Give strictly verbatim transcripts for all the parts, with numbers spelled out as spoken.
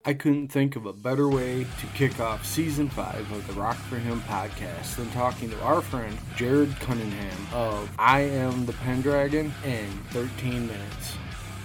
I couldn't think of a better way to kick off Season five of the Rock for Him podcast than talking to our friend Jared Cunningham of I Am the Pendragon in thirteen minutes.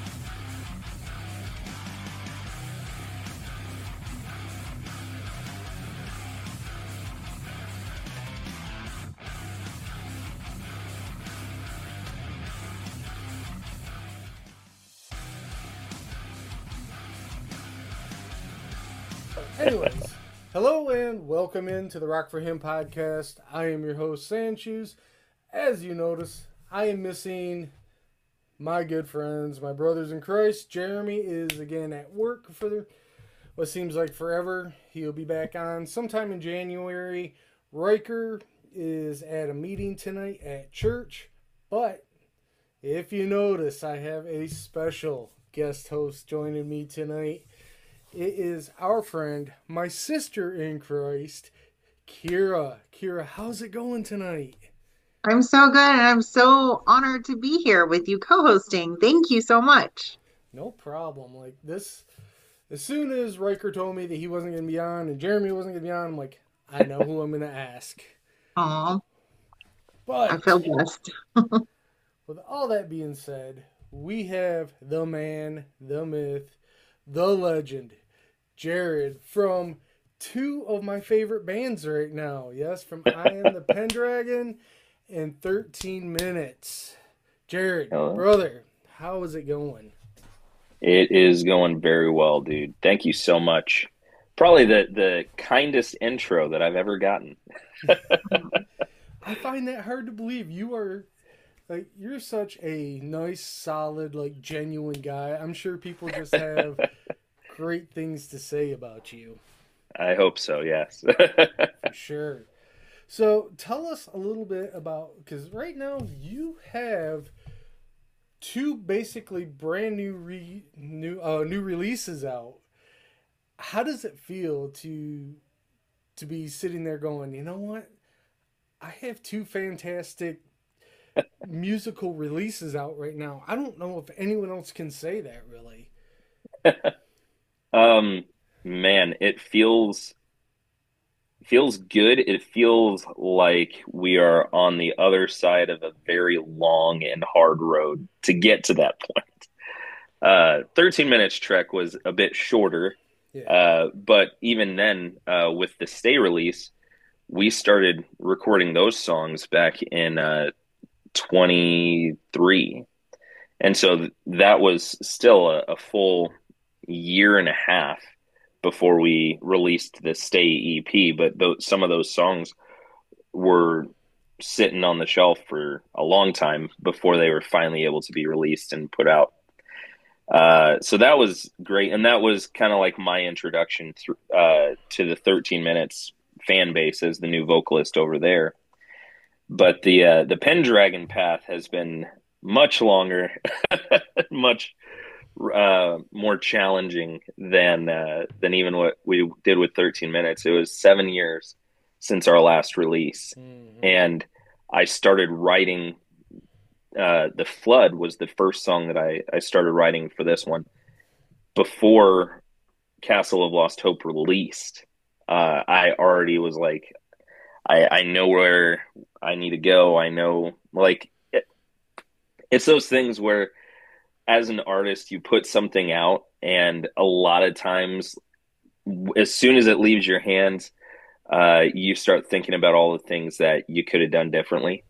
Anyways, hello and welcome into the Rock for Him podcast. I am your host, Sanshoes. As you notice, I am missing my good friends, my brothers in Christ. Jeremy is again at work for the, what seems like forever. He'll be back on sometime in January. Riker is at a meeting tonight at church. But if you notice, I have a special guest host joining me tonight. It is our friend, my sister in Christ, Kira. Kira, how's it going tonight? I'm so good, and I'm so honored to be here with you co-hosting. Thank you so much. No problem. Like this, as soon as Riker told me that he wasn't going to be on and Jeremy wasn't going to be on, I'm like, I know who I'm going to ask. Aw, But I feel blessed. with all that being said, we have the man, the myth, the legend, Jared, from two of my favorite bands right now. Yes, from I Am the Pendragon and thirteen minutes. Jared, Hello. brother, how is it going? It is going very well, dude. Thank you so much. Probably the, the kindest intro that I've ever gotten. I find that hard to believe. You are, like, you're such a nice, solid, like, genuine guy. I'm sure people just have great things to say about you. I hope so, yes. For sure. So tell us a little bit about, because right now you have two basically brand new re, new uh, new releases out. How does it feel to to be sitting there going, you know what? I have two fantastic musical releases out right now. I don't know if anyone else can say that really. Um, man, it feels feels good. It feels like we are on the other side of a very long and hard road to get to that point. Uh, thirteen minutes trek was a bit shorter, Yeah. uh, but even then, uh, with the Stay release, we started recording those songs back in uh, twenty-three. And so th- that was still a, a full year and a half before we released the Stay E P. But th- some of those songs were sitting on the shelf for a long time before they were finally able to be released and put out. Uh, so that was great. And that was kind of like my introduction th- uh, to the thirteen minutes fan base as the new vocalist over there. But the uh, the Pendragon path has been much longer, much uh, more challenging than uh, than even what we did with thirteen minutes. It was seven years since our last release, Mm-hmm. and I started writing. Uh, the Flood was the first song that I, I started writing for this one before Castle of Lost Hope released. Uh, I already was like, I, I know where I need to go. I know, like, it, it's those things where as an artist, you put something out, and a lot of times, as soon as it leaves your hands, uh, you start thinking about all the things that you could have done differently.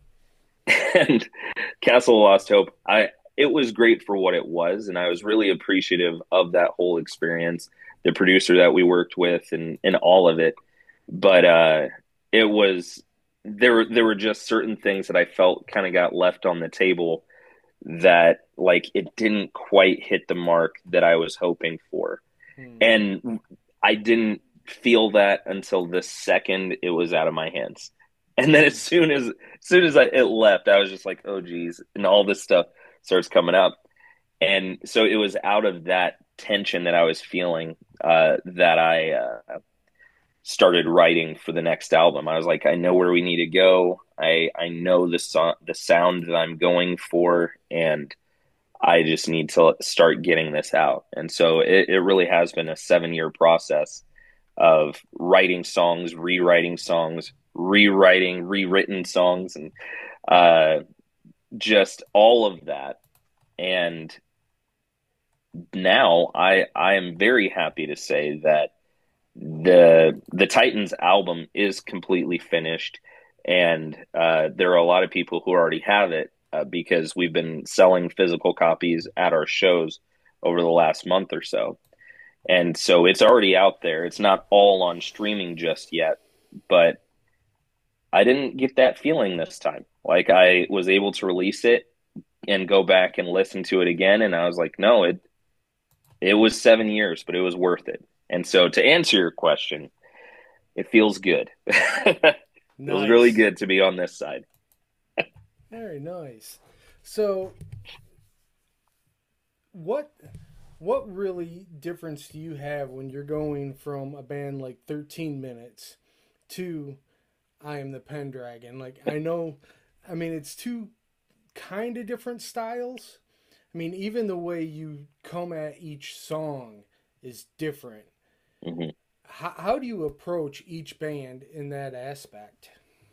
And Castle of Lost Hope, I it was great for what it was, and I was really appreciative of that whole experience, the producer that we worked with, and and all of it. But uh, it was there were there were just certain things that I felt kind of got left on the table that like it didn't quite hit the mark that I was hoping for. Mm-hmm. And I didn't feel that until the second it was out of my hands. And then as soon as as soon as I, it left, I was just like, oh geez, and all this stuff starts coming up. And so it was out of that tension that I was feeling uh, that I uh, started writing for the next album. I was like, I know where we need to go. I I know the so- the sound that I'm going for, and I just need to start getting this out. And so it, it really has been a seven year process of writing songs, rewriting songs, rewriting, rewritten songs, and uh, just all of that. And now I I am very happy to say that the the Titans album is completely finished, and uh, there are a lot of people who already have it uh, because we've been selling physical copies at our shows over the last month or so. And so it's already out there. It's not all on streaming just yet, but I didn't get that feeling this time. Like I was able to release it and go back and listen to it again, and I was like, no, it it was seven years, but it was worth it. And so to answer your question, it feels good. It feels Nice. really good to be on this side. Very nice. So, what what really difference do you have when you're going from a band like thirteen minutes to I Am the Pendragon? Like I know, I mean it's two kind of different styles. I mean even the way you come at each song is different. Mm-hmm. How, how do you approach each band in that aspect?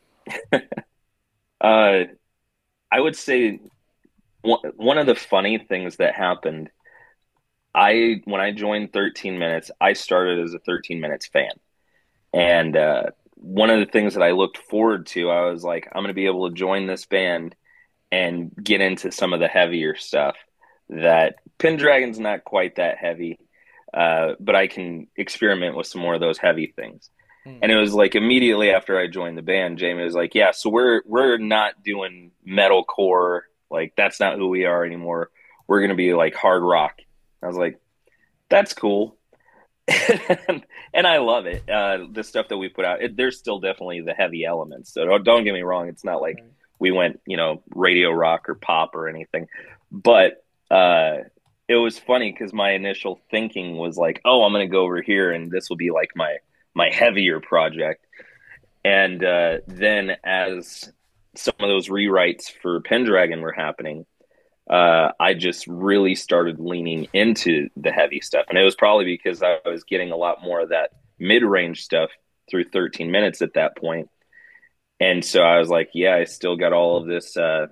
Uh, I would say one, one of the funny things that happened, I when I joined thirteen Minutes, I started as a thirteen Minutes fan. And uh, one of the things that I looked forward to, I was like, I'm going to be able to join this band and get into some of the heavier stuff that Pendragon's not quite that heavy, uh, but I can experiment with some more of those heavy things. Hmm. And it was like immediately after I joined the band, Jamie was like, yeah, so we're we're not doing metalcore. Like, that's not who we are anymore. We're going to be like hard rock. I was like, that's cool. And I love it. Uh, the stuff that we put out, it, there's still definitely the heavy elements. So don't, don't get me wrong. It's not like Right. we went, you know, radio rock or pop or anything. But uh, it was funny because my initial thinking was like, oh, I'm going to go over here and this will be like my my heavier project. And uh, then as some of those rewrites for Pendragon were happening, uh, I just really started leaning into the heavy stuff. And it was probably because I was getting a lot more of that mid-range stuff through thirteen Minutes at that point. And so I was like, yeah, I still got all of this, uh,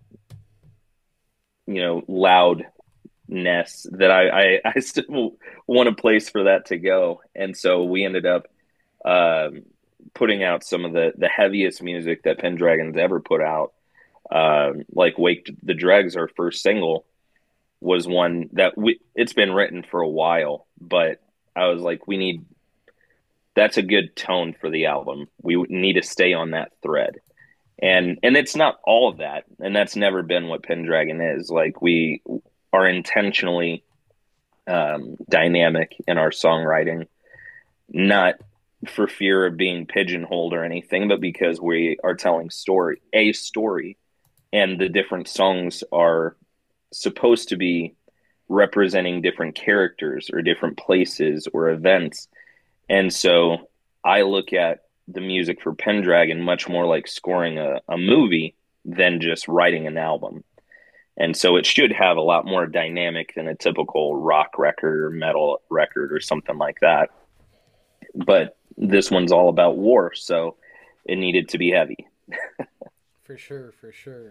you know, loudness that I, I, I still want a place for that to go. And so we ended up um, putting out some of the, the heaviest music that Pendragon's ever put out. Um, like Wake the Dregs, our first single, was one that we, it's been written for a while, but I was like, we need, that's a good tone for the album. We need to stay on that thread. And, and it's not all of that. And that's never been what Pendragon is. Like, we are intentionally um, dynamic in our songwriting, not for fear of being pigeonholed or anything, but because we are telling story, a story. And the different songs are supposed to be representing different characters or different places or events. And so I look at the music for Pendragon much more like scoring a, a movie than just writing an album. And so it should have a lot more dynamic than a typical rock record or metal record or something like that. But this one's all about war, so it needed to be heavy. For sure, for sure.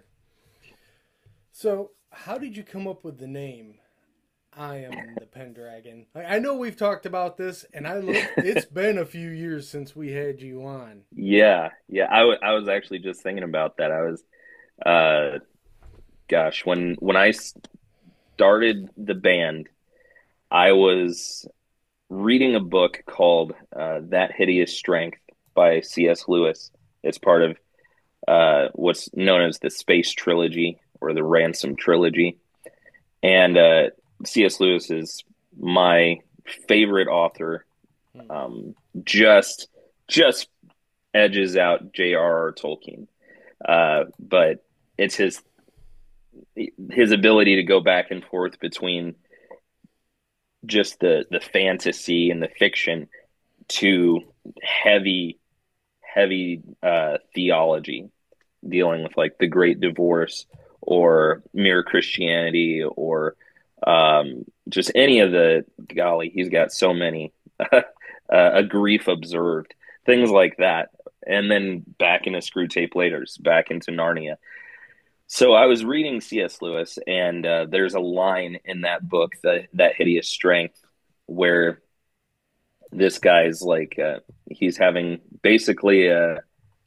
So, how did you come up with the name I Am the Pendragon? Like, I know we've talked about this, and I look, it's been a few years since we had you on. Yeah, yeah. I, w- I was actually just thinking about that. I was, uh, gosh, when when I started the band, I was reading a book called uh, That Hideous Strength by C S Lewis. It's part of uh, what's known as the Space Trilogy or the Ransom Trilogy. And uh, C S Lewis is my favorite author. Um, just just edges out J R R. Tolkien. Uh, but it's his his ability to go back and forth between just the the fantasy and the fiction to heavy heavy uh, theology, dealing with like the Great Divorce or Mere Christianity, or um, just any of the, golly, he's got so many, uh, A Grief Observed, things like that. And then back into Screw Tape Laters, back into Narnia. So I was reading C S. Lewis, and uh, there's a line in that book, that that Hideous Strength, where this guy's like, uh, he's having basically a,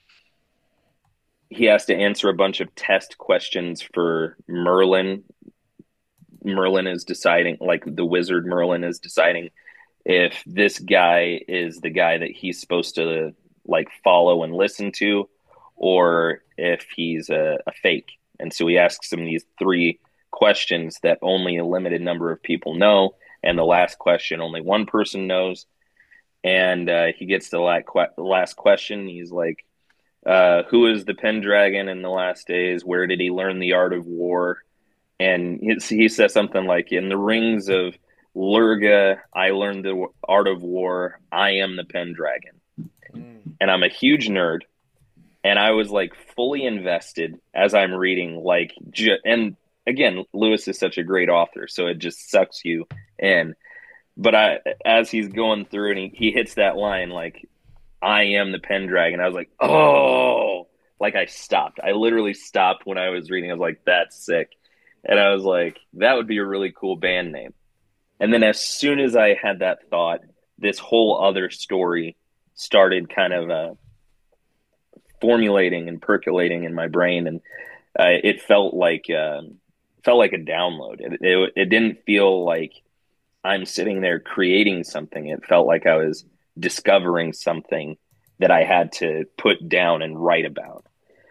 he has to answer a bunch of test questions for Merlin. Merlin is deciding, like the wizard Merlin is deciding if this guy is the guy that he's supposed to like follow and listen to, or if he's a, a fake. And so he asks him these three questions that only a limited number of people know. And the last question, only one person knows. And uh, he gets to the last question. He's like, uh, who is the Pendragon in the last days? Where did he learn the art of war? And he, he says something like, in the rings of Lurga, I learned the art of war. I am the Pendragon. Mm. And I'm a huge nerd. And I was like fully invested as I'm reading, like, ju- and again, Lewis is such a great author, so it just sucks you in. But I, as he's going through and he, he hits that line, like, I am the Pendragon, I was like, oh, like I stopped. I literally stopped when I was reading. I was like, that's sick. And I was like, that would be a really cool band name. And then as soon as I had that thought, this whole other story started kind of uh, formulating and percolating in my brain, and uh, it felt like uh, felt like a download. It, it it didn't feel like I'm sitting there creating something. It felt like I was discovering something that I had to put down and write about.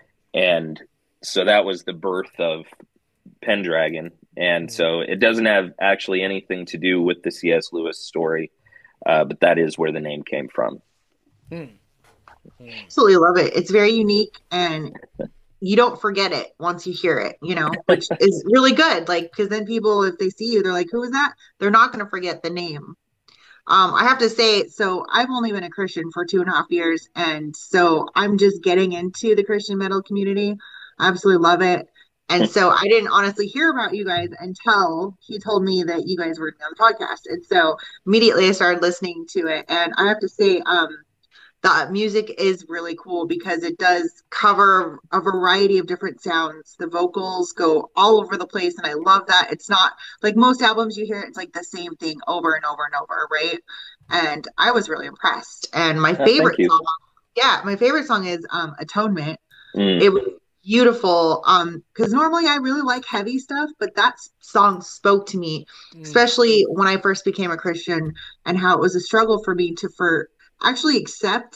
And so that was the birth of Pendragon. And so it doesn't have actually anything to do with the C S. Lewis story, uh, but that is where the name came from. Hmm. Absolutely love it. It's very unique, and you don't forget it once you hear it, you know, which is really good. Like, because then people, if they see you, they're like, who is that? They're not going to forget the name. Um, I have to say, so I've only been a Christian for two and a half years. And so I'm just getting into the Christian metal community. I absolutely love it. And so I didn't honestly hear about you guys until he told me that you guys were on the podcast. And so immediately I started listening to it. And I have to say, um, the music is really cool because it does cover a variety of different sounds. The vocals go all over the place, and I love that. It's not like most albums you hear, it's like the same thing over and over and over, right? And I was really impressed. And my Oh, favorite thank you. song, yeah, my favorite song is um, Atonement. Mm. It was beautiful um, because normally I really like heavy stuff, but that s- song spoke to me, Mm. especially when I first became a Christian, and how it was a struggle for me to for actually accept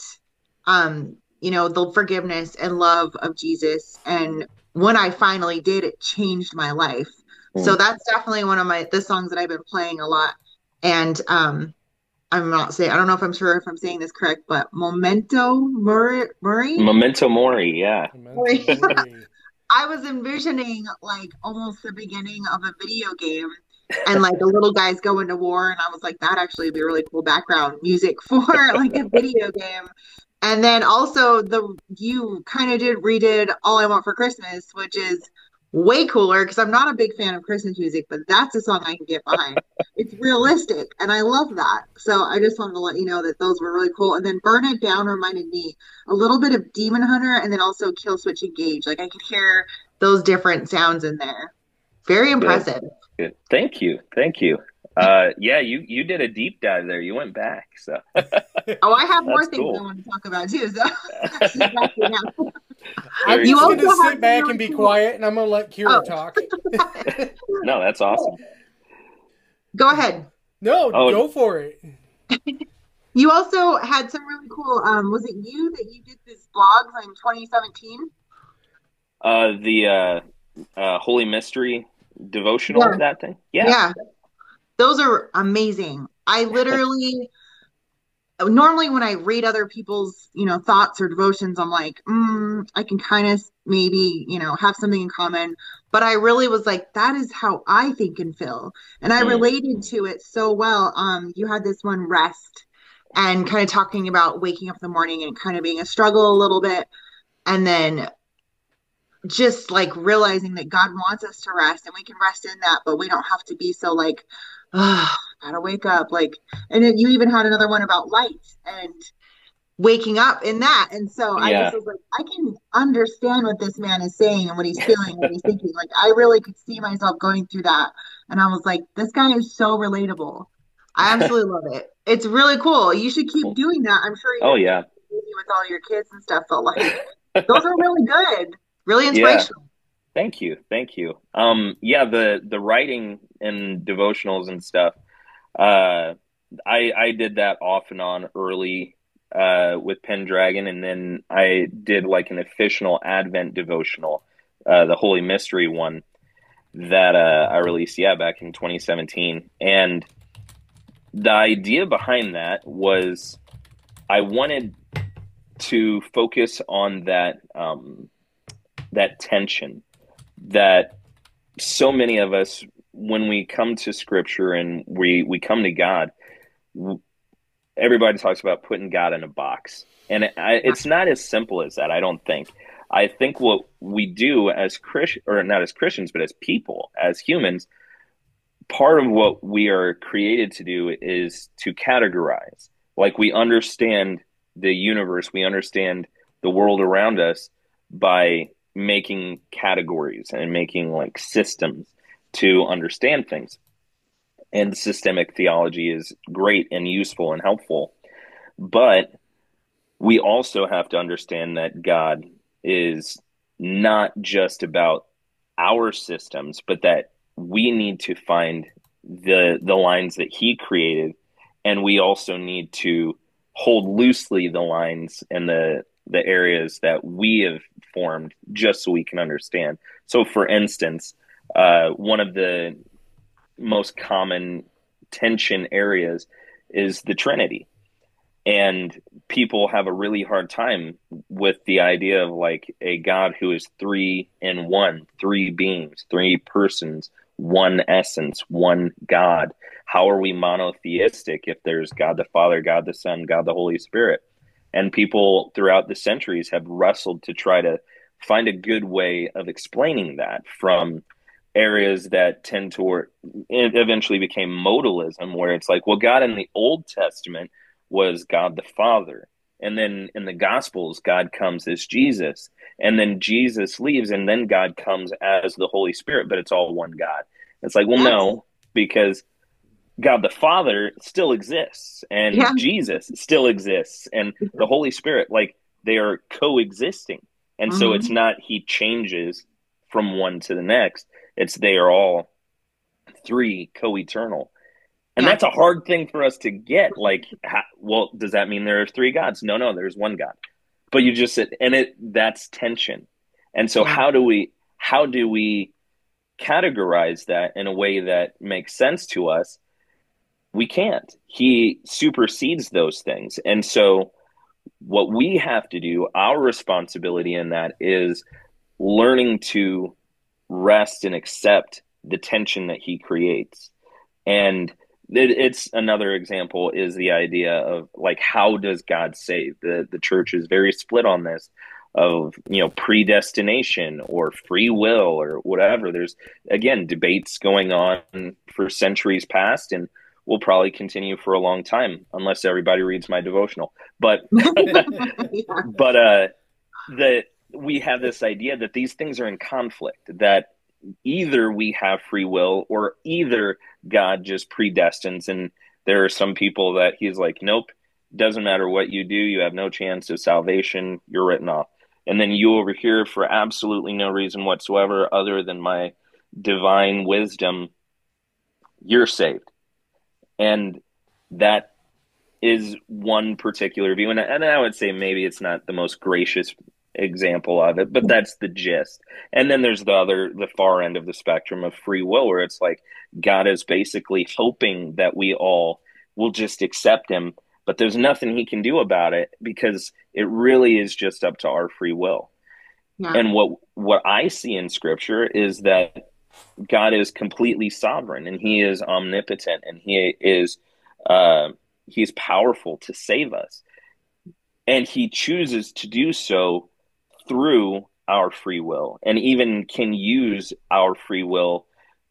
um you know the forgiveness and love of Jesus. And when I finally did, it changed my life. So Mm. that's definitely one of my the songs that I've been playing a lot. And um I'm not saying, I don't know if I'm sure if I'm saying this correct, but Memento Mori Mori Memento Mori, yeah. Memento Mori. I was envisioning like almost the beginning of a video game, and like the little guys going to war, and I was like, that actually would be a really cool background music for like a video game. And then also the you kind of did redid All I Want for Christmas, which is way cooler because I'm not a big fan of Christmas music, but that's a song I can get behind. It's realistic, and I love that. So I just wanted to let you know that those were really cool. And then Burn It Down reminded me a little bit of Demon Hunter, and then also Kill Switch Engage. Like I could hear those different sounds in there. Very impressive. Good. Thank you. Thank you. Uh, yeah, you, you did a deep dive there. You went back. So Oh, I have more That's things cool. I want to talk about too. So exactly now. I'm Very You just cool. going to also have sit back really and be cool- quiet, and I'm going to let Kira Oh. talk. No, that's awesome. Go ahead. No, Oh. go for it. You also had some really cool. Um, was it you that you did these blogs in twenty seventeen? Uh, the uh, uh, Holy Mystery devotional, Yeah. that thing. Yeah. Yeah, those are amazing. I literally normally when I read other people's, you know, thoughts or devotions, I'm like, mm, I can kind of maybe, you know, have something in common. But I really was like, that is how I think and feel. And I Mm. related to it so well. Um, you had this one, Rest, and kind of talking about waking up in the morning and kind of being a struggle a little bit. And then just like realizing that God wants us to rest and we can rest in that, but we don't have to be so like, oh, gotta wake up. Like, and then you even had another one about light and waking up in that. And so I just Yeah. was like, I can understand what this man is saying and what he's feeling, what he's thinking. Like, I really could see myself going through that. And I was like, this guy is so relatable. I absolutely love it. It's really cool. You should keep doing that. I'm sure you're Oh going to be yeah. busy with all your kids and stuff, but like, those are really good, really Yeah. inspirational. Thank you. Thank you. Um, yeah, the the writing and devotionals and stuff, uh, I I did that off and on early uh with Pendragon, and then I did like an official Advent devotional, uh, the Holy Mystery one that uh I released, yeah, back in twenty seventeen. And the idea behind that was I wanted to focus on that um that tension that so many of us, when we come to scripture and we we come to God, everybody talks about putting God in a box, and it, I, it's not as simple as that. I don't think. I think what we do as Christ, or not as Christians, but as people, as humans, part of what we are created to do is to categorize. Like, we understand the universe, we understand the world around us by making categories and making like systems to understand things. And systemic theology is great and useful and helpful. But we also have to understand that God is not just about our systems, but that we need to find the the lines that he created, and we also need to hold loosely the lines and the the areas that we have formed, just so we can understand. So for instance, uh, one of the most common tension areas is the Trinity. And people have a really hard time with the idea of like a God who is three in one, three beings, three persons, one essence, one God. How are we monotheistic if there's God the Father, God the Son, God the Holy Spirit? And people throughout the centuries have wrestled to try to find a good way of explaining that, from areas that tend toward, it eventually became modalism, where it's like, well, God in the Old Testament was God the Father. And then in the Gospels, God comes as Jesus. And then Jesus leaves, and then God comes as the Holy Spirit, but it's all one God. It's like, well, Yes. no, because God the Father still exists, Yeah. and Jesus still exists, and the Holy Spirit, like, they are coexisting. And so it's Mm-hmm. not he changes from one to the next. It's they are all three co-eternal. And Yeah. that's a hard thing for us to get. Like, how, well, does that mean there are three gods? No, no, there's one God. But you just said, and it that's tension. And so Yeah. how do we how do we categorize that in a way that makes sense to us? We can't. He supersedes those things. And so what we have to do, our responsibility in that, is learning to rest and accept the tension that he creates. And it, it's another example is the idea of like, how does God save? The the church is very split on this, of, you know, predestination or free will or whatever. There's, again, debates going on for centuries past, and will probably continue for a long time unless everybody reads my devotional. But Yeah. but uh the we have this idea that these things are in conflict, that either we have free will or either God just predestines. And there are some people that he's like, nope, doesn't matter what you do, you have no chance of salvation, you're written off. And then you over here, for absolutely no reason whatsoever other than my divine wisdom, you're saved. And that is one particular view. And, and I would say maybe it's not the most gracious example of it, but that's the gist. And then there's the other, the far end of the spectrum of free will, where it's like God is basically hoping that we all will just accept him, but there's nothing he can do about it, because it really is just up to our free will. Yeah. And what what I see in scripture is that God is completely sovereign, and he is omnipotent, and he is uh he's powerful to save us. And he chooses to do so through our free will and even can use our free will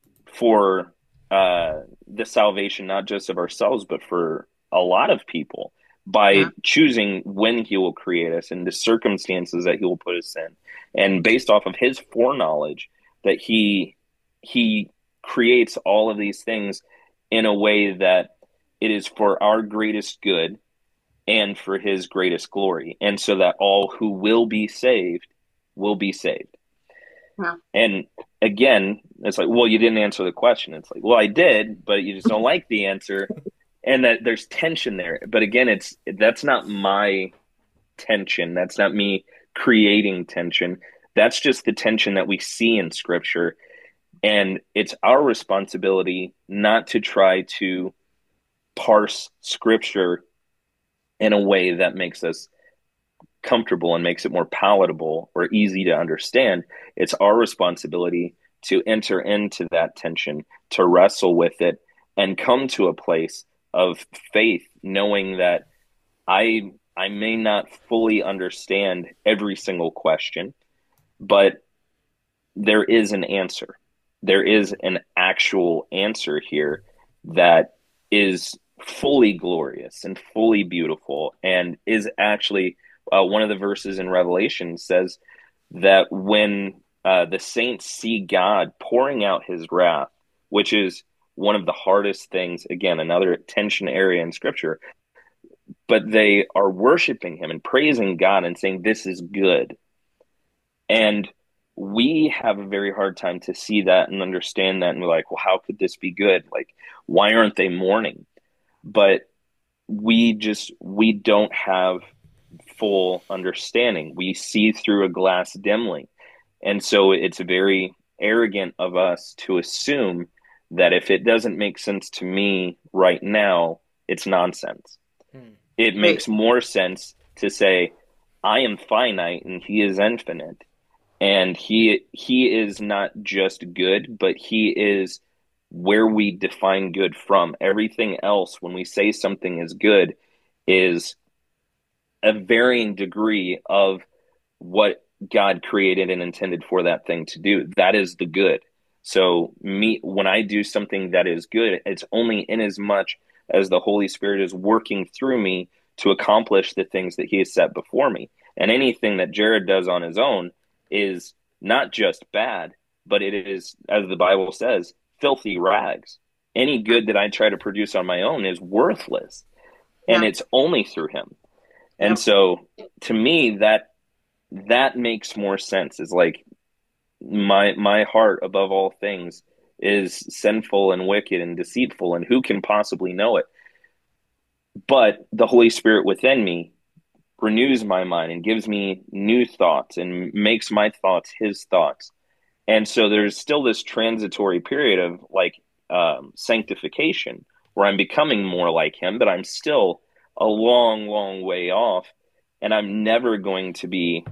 for uh, the salvation, not just of ourselves, but for a lot of people by Yeah. choosing when he will create us and the circumstances that he will put us in. And based off of his foreknowledge that he, he creates all of these things in a way that it is for our greatest good and for his greatest glory. And so that all who will be saved will be saved. Yeah. And again, it's like, well, you didn't answer the question. It's like, well, I did, but you just don't like the answer. And that there's tension there. But again, it's that's not my tension. That's not me creating tension. That's just the tension that we see in Scripture. And it's our responsibility not to try to parse Scripture in a way that makes us comfortable and makes it more palatable or easy to understand. It's our responsibility to enter into that tension, to wrestle with it, and come to a place of faith, knowing that I I may not fully understand every single question, but there is an answer. There is an actual answer here that is fully glorious and fully beautiful, and is actually uh, one of the verses in Revelation says that when uh, the saints see God pouring out his wrath, which is one of the hardest things, again, another tension area in Scripture, but they are worshiping him and praising God and saying, this is good. And we have a very hard time to see that and understand that. And we're like, well, how could this be good? Like, why aren't they mourning? But we just, we don't have full understanding. We see through a glass dimly. And so it's very arrogant of us to assume that if it doesn't make sense to me right now, it's nonsense. Hmm. It makes more sense to say, I am finite and he is infinite. And he he is not just good, but he is where we define good from. Everything else, when we say something is good, is a varying degree of what God created and intended for that thing to do. That is the good. So me, when I do something that is good, it's only in as much as the Holy Spirit is working through me to accomplish the things that he has set before me. And anything that Jared does on his own is not just bad, but it is, as the Bible says, filthy rags. Any good that I try to produce on my own is worthless, and yeah. It's only through him. And yeah. So to me, that that makes more sense. It's like my my heart above all things is sinful and wicked and deceitful, and who can possibly know it? But the Holy Spirit within me renews my mind and gives me new thoughts and makes my thoughts his thoughts. And so there's still this transitory period of like um, sanctification where I'm becoming more like him, but I'm still a long, long way off. And I'm never going to be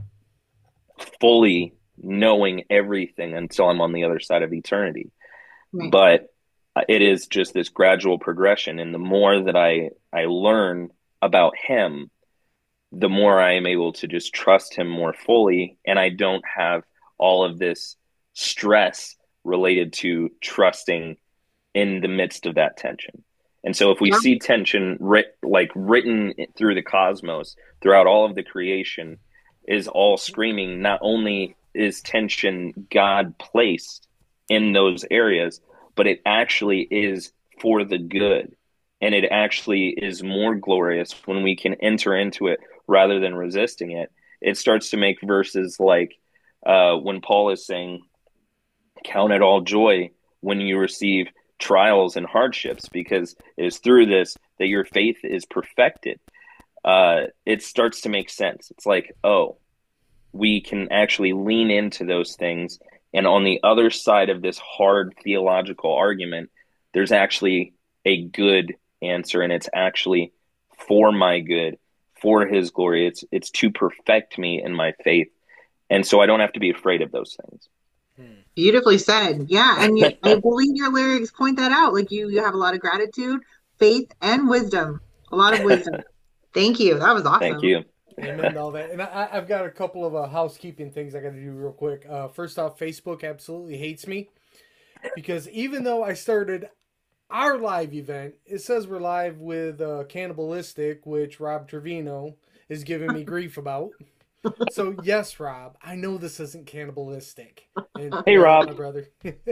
fully knowing everything until I'm on the other side of eternity. Right. But it is just this gradual progression. And the more that I, I learn about him, the more I am able to just trust him more fully. And I don't have all of this stress related to trusting in the midst of that tension. And so if we yeah. see tension writ- like written through the cosmos, throughout all of the creation, is all screaming, not only is tension God placed in those areas, but it actually is for the good. And it actually is more glorious when we can enter into it rather than resisting it. It starts to make verses like uh, when Paul is saying, count it all joy when you receive trials and hardships, because it is through this that your faith is perfected. Uh, it starts to make sense. It's like, oh, we can actually lean into those things. And on the other side of this hard theological argument, there's actually a good answer, and it's actually for my good, for his glory. It's it's to perfect me in my faith. And so I don't have to be afraid of those things. Beautifully said. Yeah. And you, I believe your lyrics point that out. Like you, you have a lot of gratitude, faith, and wisdom. A lot of wisdom. Thank you. That was awesome. Thank you. Amen to all that. And I, I've got a couple of uh, housekeeping things I got to do real quick. Uh, first off, Facebook absolutely hates me because even though I started our live event, it says we're live with uh, Cannibalistic, which Rob Trevino is giving me grief about. So yes, Rob, I know this isn't cannibalistic. And, hey, uh, Rob, my brother.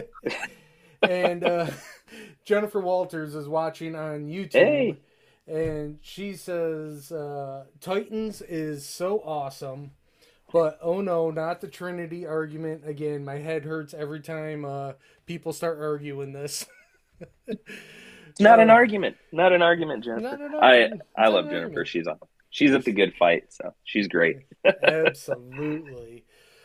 And uh, Jennifer Walters is watching on YouTube. Hey. And she says, uh, Titans is so awesome, but oh no, not the Trinity argument again. My head hurts every time uh, people start arguing this. It's not an Um, argument. Not an argument, Jennifer. Not an I argument. I Not love an Jennifer. argument. She's awesome. She's at the good fight, so she's great. Absolutely.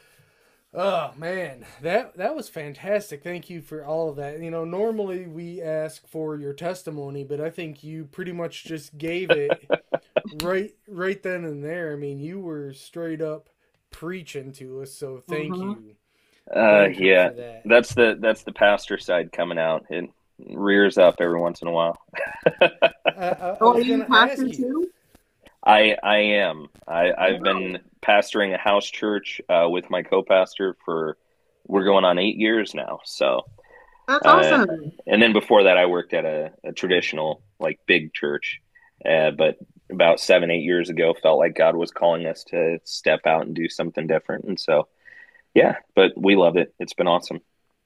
Oh man, that that was fantastic. Thank you for all of that. You know, normally we ask for your testimony, but I think you pretty much just gave it right right then and there. I mean, you were straight up preaching to us, so thank Mhm. you. Uh, Thank you yeah, for that. that's the that's the pastor side coming out. It rears up every once in a while. I, I, I Oh, are was you going to ask pastor you. too? I I am. I I've Wow. been pastoring a house church uh, with my co-pastor for we're going on eight years now. So, That's uh, awesome. and then before that, I worked at a, a traditional like big church. Uh, but about seven eight years ago, felt like God was calling us to step out and do something different. And so, yeah. But we love it. It's been awesome.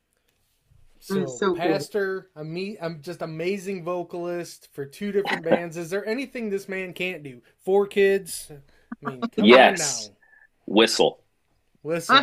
So, Mm, so cool. pastor, I'm me. I'm just amazing vocalist for two different bands. Is there anything this man can't do? Four kids. I mean, come Yes. on Whistle. now. Listen.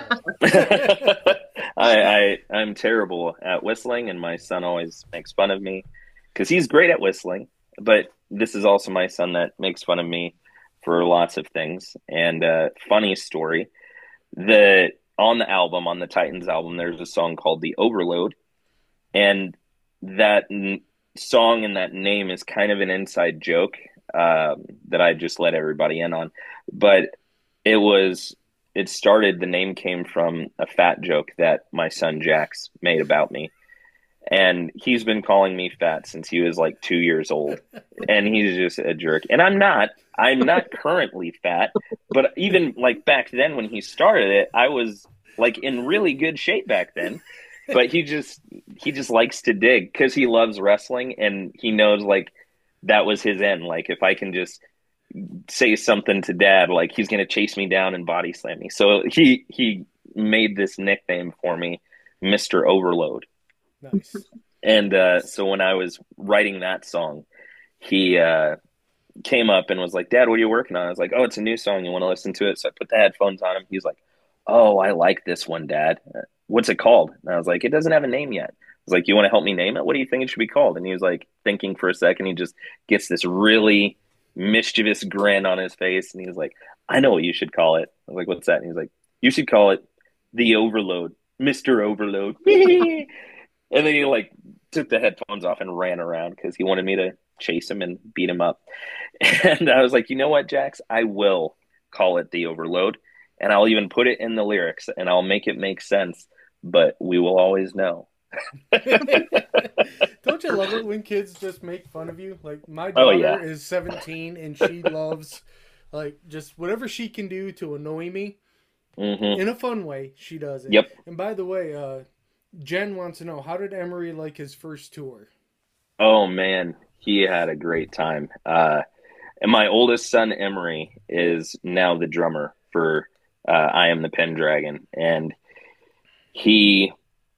I, I I'm terrible at whistling, and my son always makes fun of me because he's great at whistling. But this is also my son that makes fun of me for lots of things. And uh, funny story, the on the album, on the Titans album, there's a song called "The Overload," and that n- song and that name is kind of an inside joke um, that I just let everybody in on. But it was. It started, the name came from a fat joke that my son Jax made about me. And he's been calling me fat since he was like two years old. And he's just a jerk. And I'm not. I'm not currently fat. But even like back then when he started it, I was like in really good shape back then. But he just he just likes to dig because he loves wrestling and he knows like that was his end. Like if I can just say something to dad, like he's going to chase me down and body slam me. So he he made this nickname for me, Mister Overload. Nice. And uh, so when I was writing that song, he uh, came up and was like, Dad, what are you working on? I was like, oh, it's a new song. You want to listen to it? So I put the headphones on him. He's like, oh, I like this one, Dad. What's it called? And I was like, it doesn't have a name yet. I was like, you want to help me name it? What do you think it should be called? And he was like thinking for a second. He just gets this really mischievous grin on his face. And he was like, I know what you should call it. I was like, what's that? And he's like, you should call it The Overload, Mister Overload. And then he like took the headphones off and ran around because he wanted me to chase him and beat him up. And I was like, you know what, Jax? I will call it The Overload. And I'll even put it in the lyrics and I'll make it make sense. But we will always know. Don't you love it when kids just make fun of you? Like my daughter Oh, yeah. is seventeen and she loves like just whatever she can do to annoy me Mm-hmm. in a fun way. She does it. Yep. And by the way, uh, Jen wants to know, how did Emery like his first tour? Oh, man. He had a great time. Uh, and my oldest son, Emery, is now the drummer for uh, I Am the Pendragon. And he,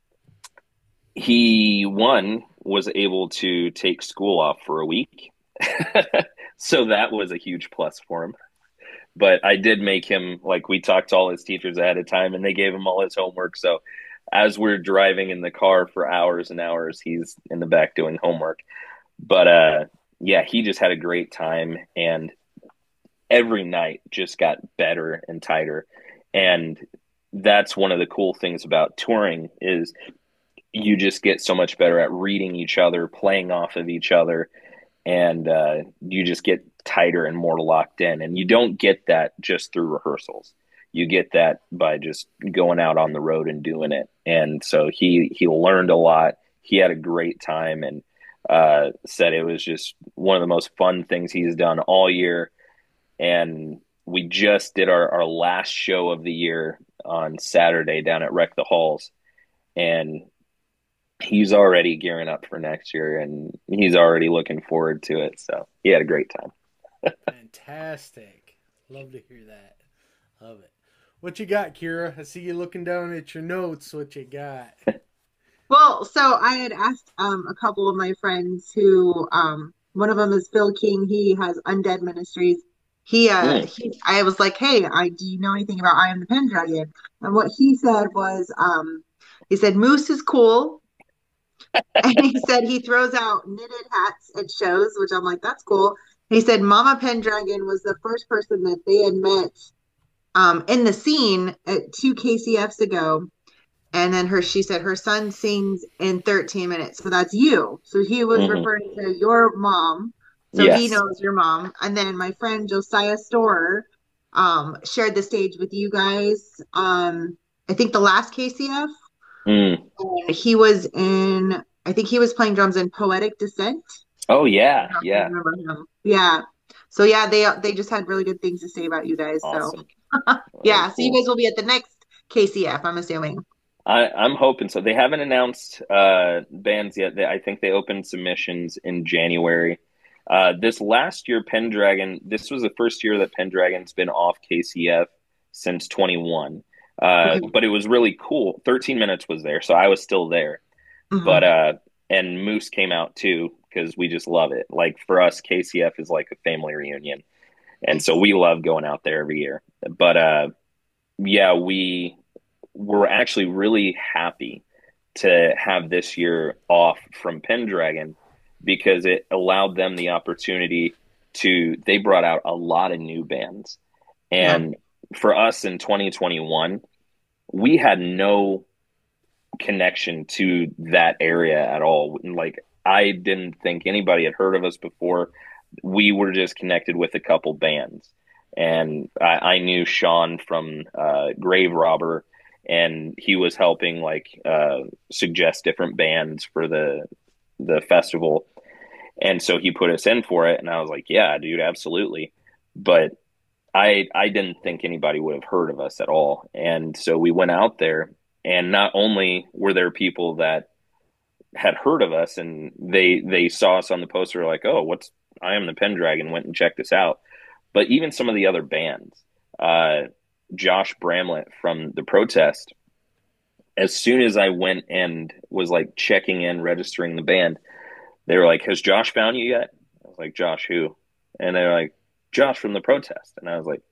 he, one, was able to take school off for a week. So that was a huge plus for him. But I did make him, like, we talked to all his teachers ahead of time, and they gave him all his homework. So as we're driving in the car for hours and hours, he's in the back doing homework. But, uh, yeah, he just had a great time, and every night just got better and tighter. And that's one of the cool things about touring is you just get so much better at reading each other, playing off of each other, and uh, you just get tighter and more locked in. And you don't get that just through rehearsals. You get that by just going out on the road and doing it. And so he he learned a lot. He had a great time and uh, said it was just one of the most fun things he's done all year. And we just did our, our last show of the year on Saturday down at Wreck the Halls, and he's already gearing up for next year, and he's already looking forward to it. So he had a great time. Fantastic. Love to hear that. Love it. What you got, Kira? I see you looking down at your notes. What you got? Well, so I had asked um, a couple of my friends who, um, one of them is Phil King. He has Undead Ministries. He, uh, Mm. he, I was like, hey, I do you know anything about I Am the Pendragon? And what he said was, um, he said Moose is cool, and he said he throws out knitted hats at shows, which I'm like, that's cool. He said Mama Pendragon was the first person that they had met um, in the scene at two K C Fs ago. And then her, she said her son sings in thirteen minutes. So that's you. So he was Mhm. referring to your mom. So he Yes. knows your mom. And then my friend Josiah Storer um, shared the stage with you guys. Um, I think the last K C F. Mm. And he was in, I think he was playing drums in Poetic Descent. Oh I yeah, don't know if you yeah. remember him. Yeah. So yeah, they they just had really good things to say about you guys. So Awesome. yeah, Very so you cool. guys will be at the next K C F, I'm assuming. I, I'm hoping so. They haven't announced uh, bands yet. They, I think they opened submissions in January. Uh, this last year, Pendragon, this was the first year that Pendragon's been off K C F since twenty-one. Uh, Okay. but it was really cool. thirteen minutes was there, so I was still there. But Mhm. uh, and Moose came out too because we just love it. Like for us, K C F is like a family reunion, and so Nice. we love going out there every year. But uh, yeah, we were actually really happy to have this year off from Pendragon because it allowed them the opportunity to. They brought out a lot of new bands, Yeah. and for us in twenty twenty-one, we had no connection to that area at all. Like I didn't think anybody had heard of us before. We were just connected with a couple bands, and I, I knew Sean from uh, Grave Robber, and he was helping like uh, suggest different bands for the the festival, and so he put us in for it, and I was like, yeah, dude, absolutely. But I I didn't think anybody would have heard of us at all. And so we went out there, and not only were there people that had heard of us and they they saw us on the poster like, oh, what's I Am the Pendragon, went and checked us out, but even some of the other bands. Uh, Josh Bramlett from The Protest, as soon as I went and was like checking in, registering the band, they were like, has Josh found you yet? I was like, Josh who? And they were like, Josh from The Protest. And I was like,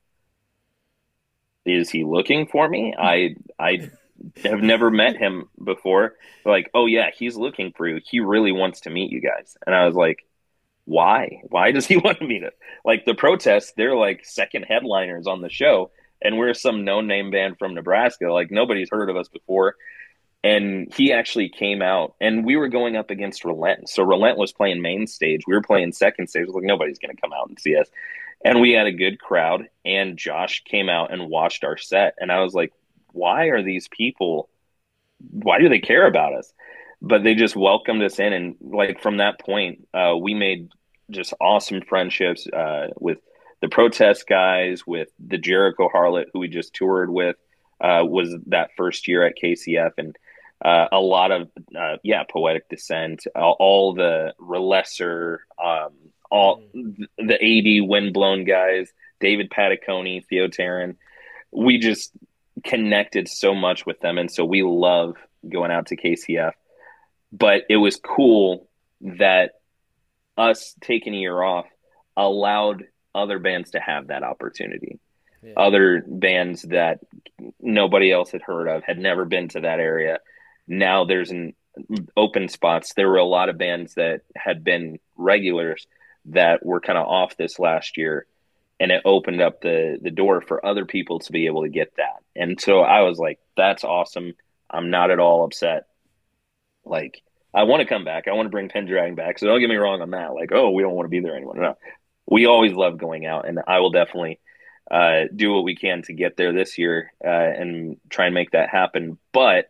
is he looking for me? I I have never met him before. They're like, oh yeah, he's looking for you. He really wants to meet you guys. And I was like, why? Why does he want me to? Like The Protest, they're like second headliners on the show, and we're some no-name band from Nebraska. Like nobody's heard of us before. And he actually came out, and we were going up against Relent. So Relent was playing main stage. We were playing second stage. Like nobody's going to come out and see us. And we had a good crowd. And Josh came out and watched our set. And I was like, why are these people, why do they care about us? But they just welcomed us in. And like from that point, uh, we made just awesome friendships uh, with the Protest guys, with the Jericho Harlot, who we just toured with, uh, was that first year at K C F. And uh, a lot of, uh, yeah, Poetic Descent, all, all the Relesser, um, all the A D Windblown guys, David Pataconi, Theo Taryn. We just connected so much with them. And so we love going out to K C F. But it was cool that us taking a year off allowed other bands to have that opportunity. Yeah. Other bands that nobody else had heard of, had never been to that area. Now there's an open spots. There were a lot of bands that had been regulars that were kind of off this last year, and it opened up the the door for other people to be able to get that. And so I was like, that's awesome. I'm not at all upset. Like, I want to come back. I want to bring Pendragon back. So don't get me wrong on that. Like, oh, we don't want to be there anymore. No, we always love going out, and I will definitely uh, do what we can to get there this year uh, and try and make that happen. But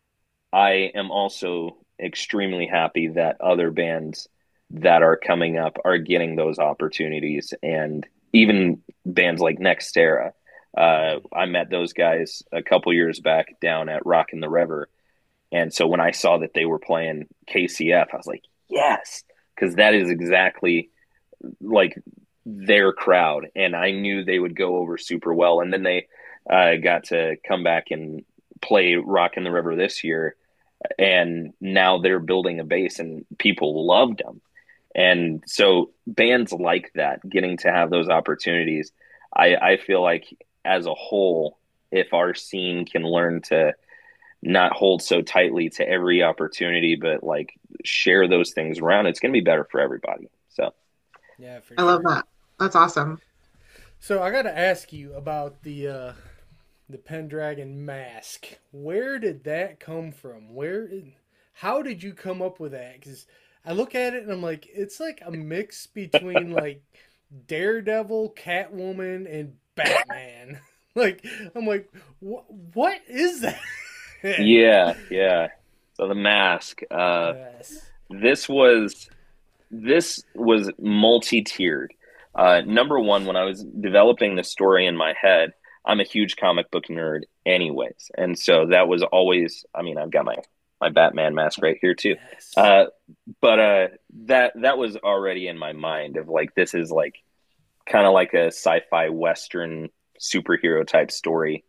I am also extremely happy that other bands that are coming up are getting those opportunities. And even bands like Nextera. Uh, I met those guys a couple years back down at Rock in the River. And so when I saw that they were playing K C F, I was like, yes, because that is exactly like their crowd. And I knew they would go over super well. And then they uh, got to come back and play Rock in the River this year. And now they're building a base and people loved them. And so bands like that, getting to have those opportunities, I, I feel like as a whole, if our scene can learn to not hold so tightly to every opportunity, but like share those things around, it's going to be better for everybody. So, yeah, for I sure. love that. That's awesome. So I got to ask you about the uh, the Pendragon mask. Where did that come from? Where, how did you come up with that? Because I look at it and I'm like, it's like a mix between like Daredevil, Catwoman, and Batman. Like, I'm like, wh- what is that? yeah, yeah. So the mask. Uh, yes. This was this was multi-tiered. Uh, number one, when I was developing the story in my head, I'm a huge comic book nerd, anyways, and so that was always. I mean, I've got my my Batman mask right here too. Yes. Uh, but uh, that that was already in my mind of like this is like kind of like a sci-fi western superhero type story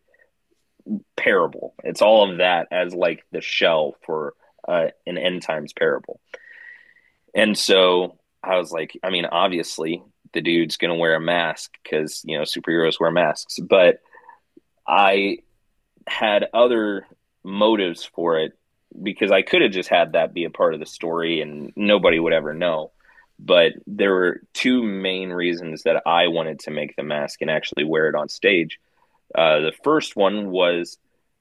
parable. It's all of that as like the shell for uh, an end times parable. And so I was like, I mean, obviously the dude's going to wear a mask because, you know, superheroes wear masks. But I had other motives for it because I could have just had that be a part of the story and nobody would ever know. But there were two main reasons that I wanted to make the mask and actually wear it on stage. Uh, the first one was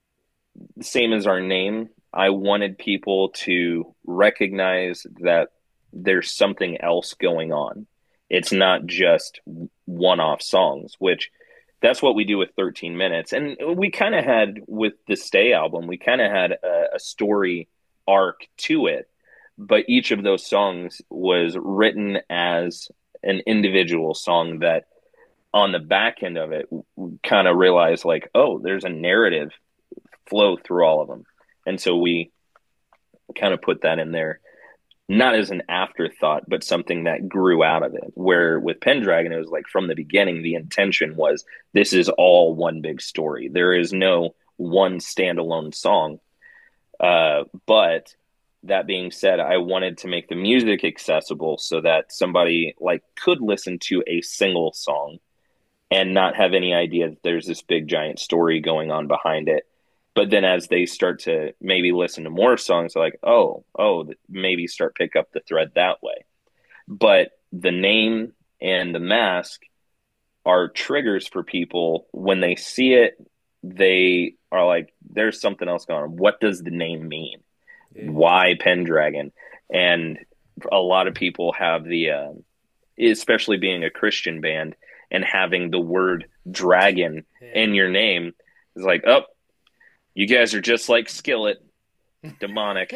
the same as our name. I wanted people to recognize that there's something else going on. It's not just one-off songs, which that's what we do with thirteen minutes. And we kind of had with the Stay album, we kind of had a, a story arc to it, but each of those songs was written as an individual song that on the back end of it, kind of realized like, oh, there's a narrative flow through all of them. And so we kind of put that in there, not as an afterthought, but something that grew out of it. Where with Pendragon, it was like from the beginning, the intention was this is all one big story. There is no one standalone song. Uh, but that being said, I wanted to make the music accessible so that somebody like could listen to a single song and not have any idea that there's this big giant story going on behind it. But then as they start to maybe listen to more songs, they're like, oh, oh, maybe start pick up the thread that way. But the name and the mask are triggers for people. When they see it, they are like, there's something else going on. What does the name mean? Yeah. Why Pendragon? And a lot of people have the, uh, especially being a Christian band and having the word dragon yeah. in your name is like, oh, you guys are just like Skillet, demonic.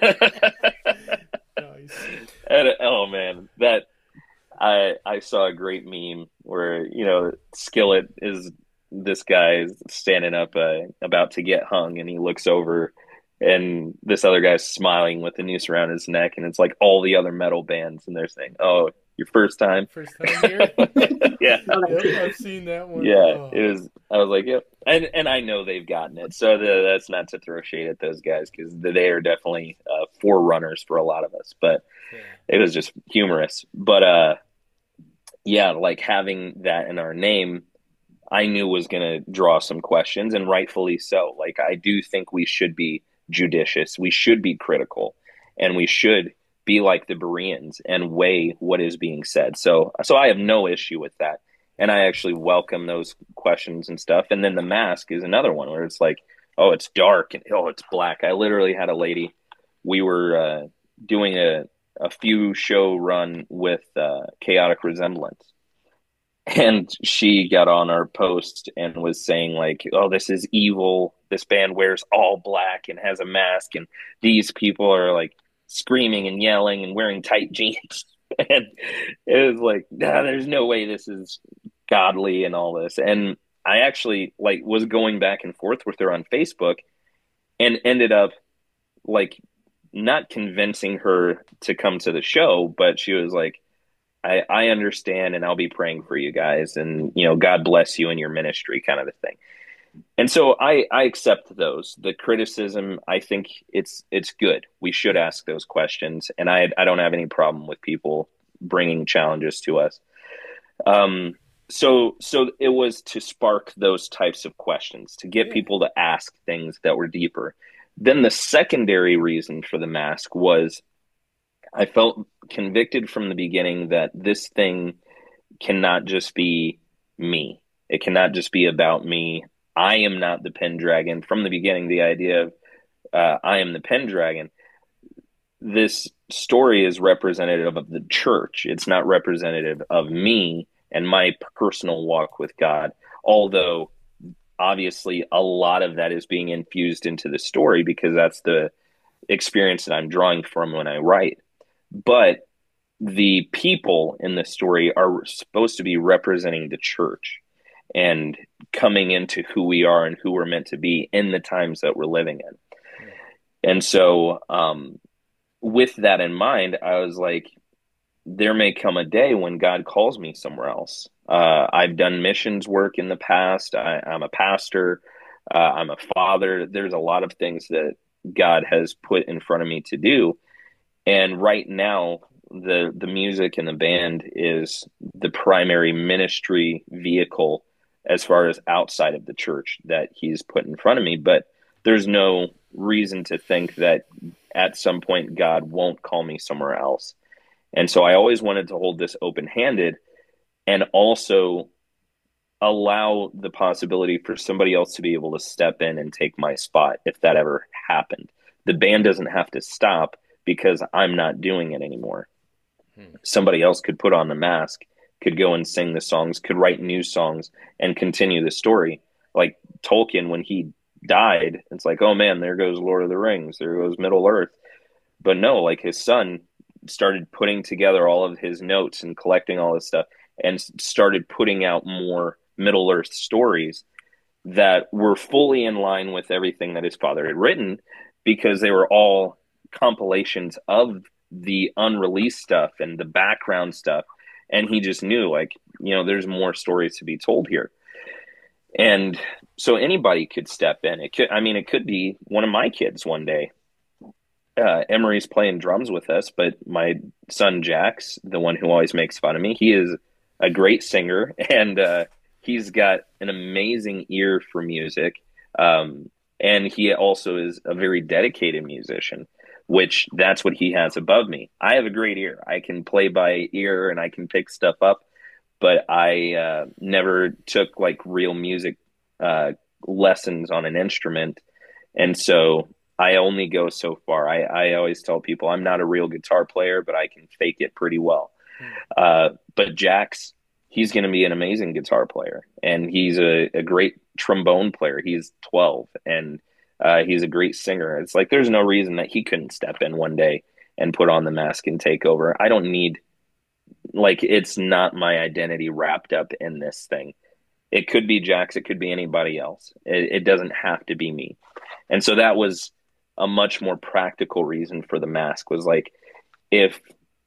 Nice. And, oh man, that I I saw a great meme where you know Skillet is this guy standing up uh, about to get hung, and he looks over, and this other guy's smiling with the noose around his neck, and it's like all the other metal bands, and they're saying, "Oh, your first time, first time here." Yeah, yep, I've seen that one. Yeah, oh. It was. I was like, yep, and and I know they've gotten it, so the, that's not to throw shade at those guys because they are definitely uh, forerunners for a lot of us. But yeah. It was just humorous. But uh, yeah, like having that in our name, I knew was going to draw some questions, and rightfully so. Like I do think we should be judicious, we should be critical, and we should be like the Bereans and weigh what is being said. So, so I have no issue with that. And I actually welcome those questions and stuff. And then the mask is another one where it's like, oh, it's dark and oh, it's black. I literally had a lady, we were uh, doing a, a few show run with uh, Chaotic Resemblance. And she got on our post and was saying like, oh, this is evil. This band wears all black and has a mask. And these people are like screaming and yelling and wearing tight jeans. And it was like, nah, there's no way this is godly and all this. And I actually like was going back and forth with her on Facebook and ended up like not convincing her to come to the show, but she was like, I, I understand and I'll be praying for you guys and, you know, God bless you in your ministry kind of a thing. And so I, I accept those. The criticism, I think it's it's good. We should ask those questions. And I I don't have any problem with people bringing challenges to us. Um, so so it was to spark those types of questions, to get Yeah. people to ask things that were deeper. Then the secondary reason for the mask was I felt convicted from the beginning that this thing cannot just be me. It cannot just be about me. I am not the Pendragon. From the beginning, the idea of uh, I am the Pendragon, this story is representative of the church. It's not representative of me and my personal walk with God. Although, obviously, a lot of that is being infused into the story because that's the experience that I'm drawing from when I write. But the people in the story are supposed to be representing the church and coming into who we are and who we're meant to be in the times that we're living in. And so, um, with that in mind, I was like, there may come a day when God calls me somewhere else. Uh, I've done missions work in the past. I, I'm a pastor. Uh, I'm a father. There's a lot of things that God has put in front of me to do. And right now, the the music and the band is the primary ministry vehicle as far as outside of the church that he's put in front of me. But there's no reason to think that at some point God won't call me somewhere else. And so I always wanted to hold this open-handed and also allow the possibility for somebody else to be able to step in and take my spot if that ever happened. The band doesn't have to stop because I'm not doing it anymore. Hmm. Somebody else could put on the mask, could go and sing the songs, could write new songs and continue the story. Like Tolkien, when he died, it's like, oh man, there goes Lord of the Rings, there goes Middle Earth. But no, like his son started putting together all of his notes and collecting all this stuff and started putting out more Middle Earth stories that were fully in line with everything that his father had written, because they were all compilations of the unreleased stuff and the background stuff. And he just knew, like, you know, there's more stories to be told here. And so anybody could step in. It could, I mean, it could be one of my kids one day. Uh, Emery's playing drums with us, but my son Jax, the one who always makes fun of me, he is a great singer, and uh, he's got an amazing ear for music. Um, and he also is a very dedicated musician, which that's what he has above me. I have a great ear. I can play by ear and I can pick stuff up, but I uh, never took like real music uh, lessons on an instrument. And so I only go so far. I, I always tell people I'm not a real guitar player, but I can fake it pretty well. Uh, but Jax, he's going to be an amazing guitar player, and he's a, a great trombone player. He's twelve, and uh, he's a great singer. It's like there's no reason that he couldn't step in one day and put on the mask and take over. I don't need, like, it's not my identity wrapped up in this thing. It could be Jax. It could be anybody else. It, it doesn't have to be me. And so that was a much more practical reason for the mask, was like, if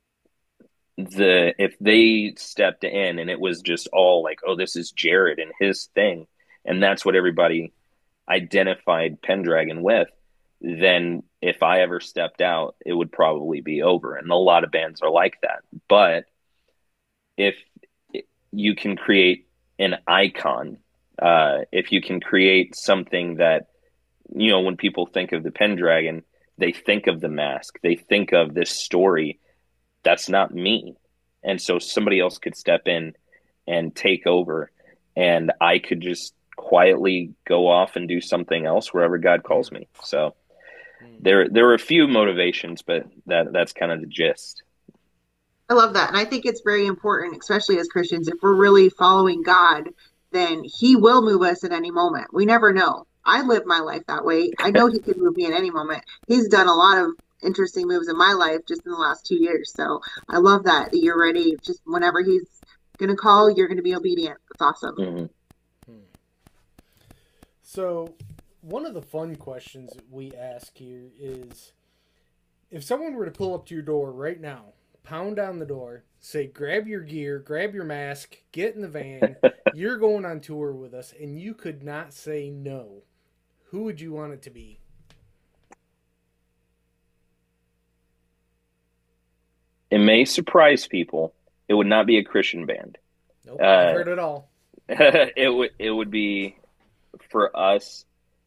the if they stepped in and it was just all like, oh, this is Jared and his thing, and that's what everybody identified Pendragon with, then if I ever stepped out, it would probably be over. And a lot of bands are like that. But if you can create an icon, uh, if you can create something that, you know, when people think of the Pendragon, they think of the mask, they think of this story. That's not me. And so somebody else could step in and take over, and I could just quietly go off and do something else wherever God calls me. So there, there were a few motivations, but that that's kind of the gist. I love that. And I think it's very important, especially as Christians, if we're really following God, then he will move us at any moment. We never know. I live my life that way. I know he could move me at any moment. He's done a lot of interesting moves in my life just in the last two years. So I love that you're ready just whenever he's going to call, you're going to be obedient. That's awesome. Mm-hmm. So, one of the fun questions that we ask here is, if someone were to pull up to your door right now, pound on the door, say, grab your gear, grab your mask, get in the van, you're going on tour with us, and you could not say no, who would you want it to be? It may surprise people. It would not be a Christian band. Nope, uh, I've heard it all. it would it would be, for us,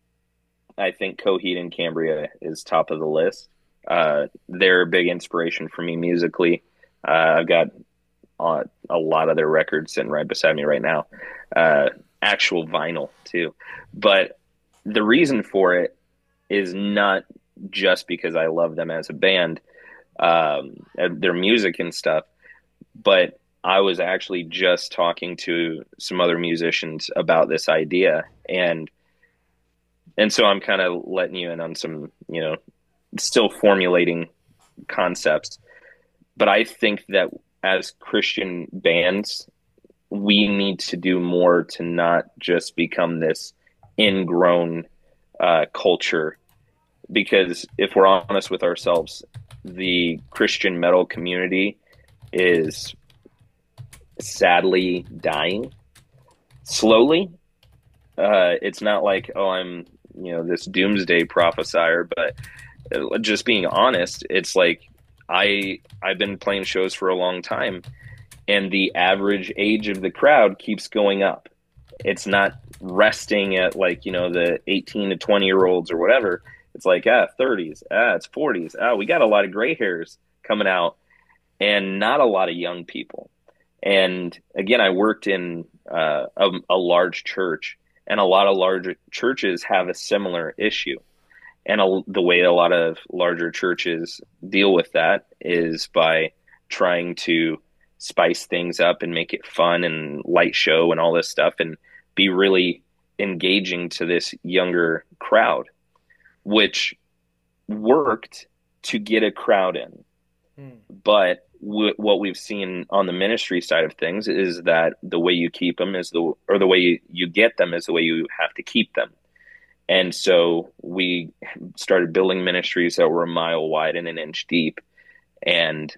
I think Coheed and Cambria is top of the list. Uh, they're a big inspiration for me musically. Uh, I've got uh, a lot of their records sitting right beside me right now. Uh, actual vinyl, too. But the reason for it is not just because I love them as a band, um, their music and stuff, but I was actually just talking to some other musicians about this idea. And and so I'm kind of letting you in on some, you know, still formulating concepts. But I think that as Christian bands, we need to do more to not just become this ingrown uh, culture. Because if we're honest with ourselves, the Christian metal community is sadly dying slowly. Uh, it's not like, oh, I'm, you know, this doomsday prophesier, but just being honest, it's like I I've been playing shows for a long time, and the average age of the crowd keeps going up. It's not resting at, like, you know, the eighteen to twenty year olds or whatever. It's like, ah, thirties, ah, it's forties. Ah, we got a lot of gray hairs coming out, and not a lot of young people. And again, I worked in uh, a, a large church, and a lot of larger churches have a similar issue. And a, the way a lot of larger churches deal with that is by trying to spice things up and make it fun and light show and all this stuff, and be really engaging to this younger crowd, which worked to get a crowd in. Hmm. But w- what we've seen on the ministry side of things is that the way you keep them is the, or the way you, you get them is the way you have to keep them. And so we started building ministries that were a mile wide and an inch deep. And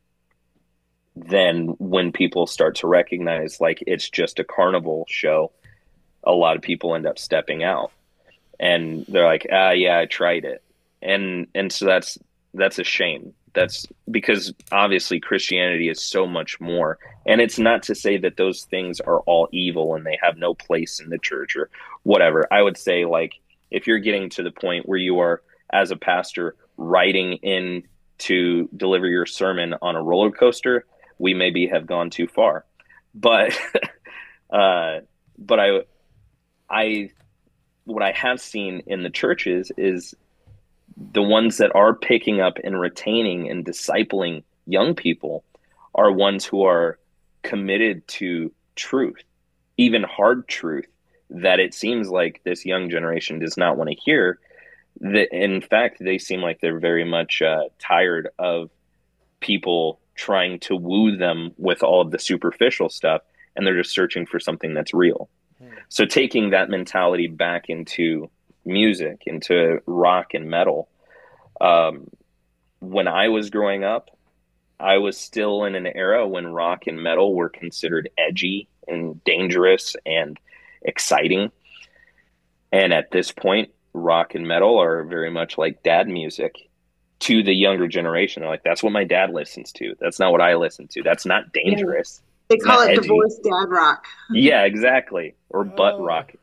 then when people start to recognize, like, it's just a carnival show, a lot of people end up stepping out. And they're like, ah, yeah, I tried it. And and so that's that's a shame. That's because obviously Christianity is so much more. And it's not to say that those things are all evil and they have no place in the church or whatever. I would say, like, if you're getting to the point where you are, as a pastor, riding in to deliver your sermon on a roller coaster, we maybe have gone too far. But uh, but I I what I have seen in the churches is the ones that are picking up and retaining and discipling young people are ones who are committed to truth, even hard truth that it seems like this young generation does not want to hear. That, in fact, they seem like they're very much uh, tired of people trying to woo them with all of the superficial stuff, and they're just searching for something that's real. Hmm. So taking that mentality back into music, into rock and metal. Um, when I was growing up, I was still in an era when rock and metal were considered edgy and dangerous and exciting. And at this point, rock and metal are very much like dad music to the younger generation. They're like, that's what my dad listens to. That's not what I listen to. That's not dangerous. They call it edgy. Divorced dad rock. Yeah, exactly. Or butt oh. rock.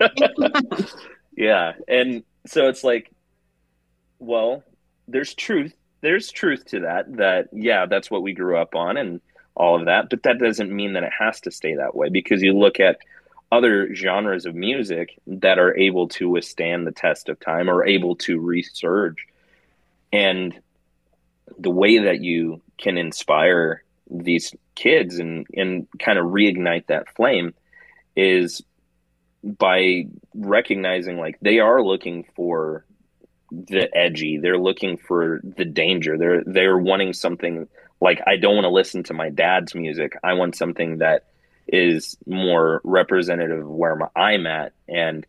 Yeah. And so it's like, well, there's truth. There's truth to that, that, yeah, that's what we grew up on and all of that. But that doesn't mean that it has to stay that way, because you look at other genres of music that are able to withstand the test of time or able to resurge. And the way that you can inspire these kids and, and kind of reignite that flame is by recognizing, like, they are looking for the edgy, they're looking for the danger, they're they're wanting something like, I don't want to listen to my dad's music, I want something that is more representative of where my, I'm at. And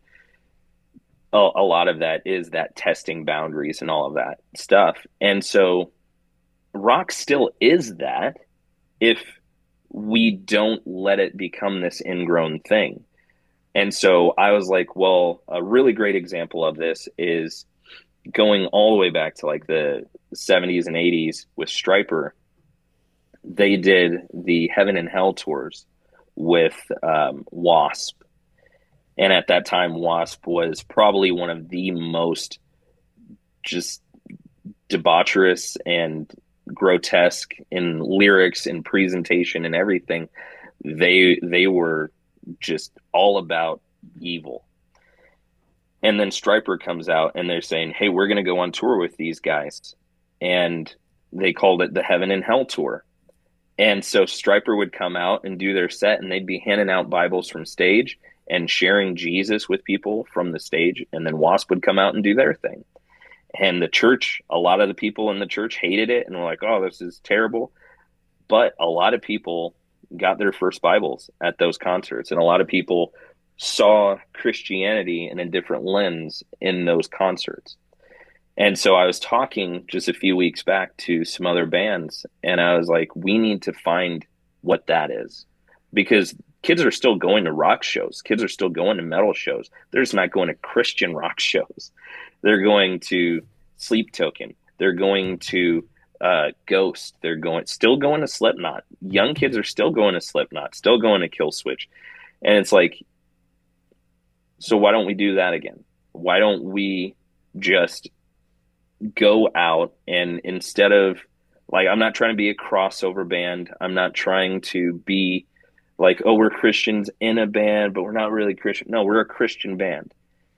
a, a lot of that is that testing boundaries and all of that stuff. And so rock still is that if we don't let it become this ingrown thing. And so I was like, well, a really great example of this is going all the way back to like the seventies and eighties with Stryper. They did the Heaven and Hell tours with um, Wasp. And at that time, Wasp was probably one of the most just debaucherous and grotesque in lyrics and presentation and everything. They they were just all about evil. And then Stryper comes out and they're saying, hey, we're going to go on tour with these guys. And they called it the Heaven and Hell tour. And so Stryper would come out and do their set, and they'd be handing out Bibles from stage and sharing Jesus with people from the stage. And then Wasp would come out and do their thing. And the church, a lot of the people in the church hated it and were like, oh, this is terrible. But a lot of people got their first Bibles at those concerts. And a lot of people saw Christianity in a different lens in those concerts. And so I was talking just a few weeks back to some other bands, and I was like, we need to find what that is, because kids are still going to rock shows. Kids are still going to metal shows. They're just not going to Christian rock shows. They're going to Sleep Token. They're going to uh, Ghost. They're going, still going to Slipknot. Young kids are still going to Slipknot, still going to Killswitch. And it's like, so why don't we do that again? Why don't we just go out and instead of, like, I'm not trying to be a crossover band. I'm not trying to be like, oh, we're Christians in a band, but we're not really Christian. No, we're a Christian band.